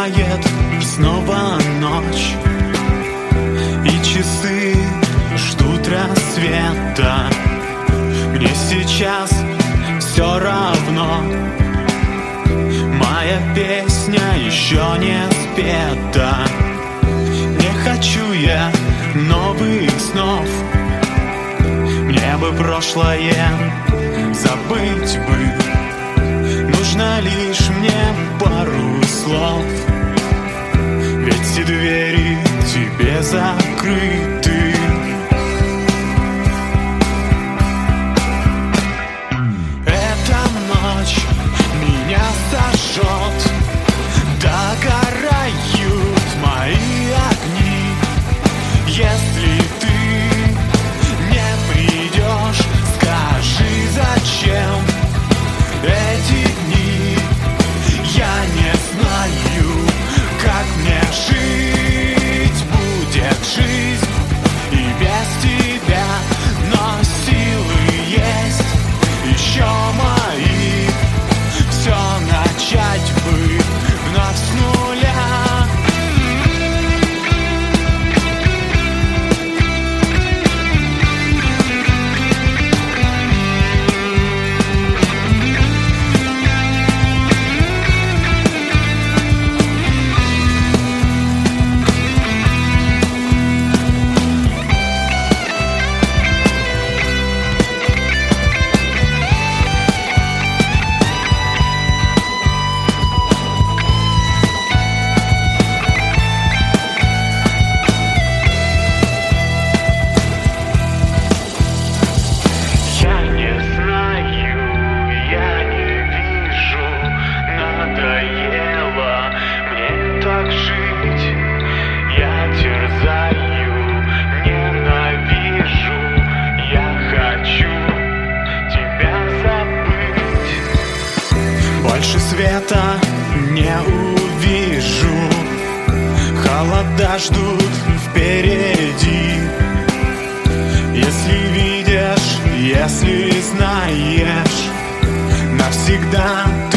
наступает снова ночь, и часы ждут рассвета. Мне сейчас все равно, моя песня еще не спета. Не хочу я новых снов, мне бы прошлое забыть бы. Нужно лишь мне пару слов, ведь все двери тебе закрыты. Эта ночь меня сожжет, догорают мои огни. Если ты не придешь, скажи, зачем эти дни. Я не знаю, как мне жить, будет жизнь и без тебя, но силы есть еще мои. Все начать бы вновь с нуля. Больше света не увижу, холода ждут впереди. Если видишь, если знаешь, навсегда ты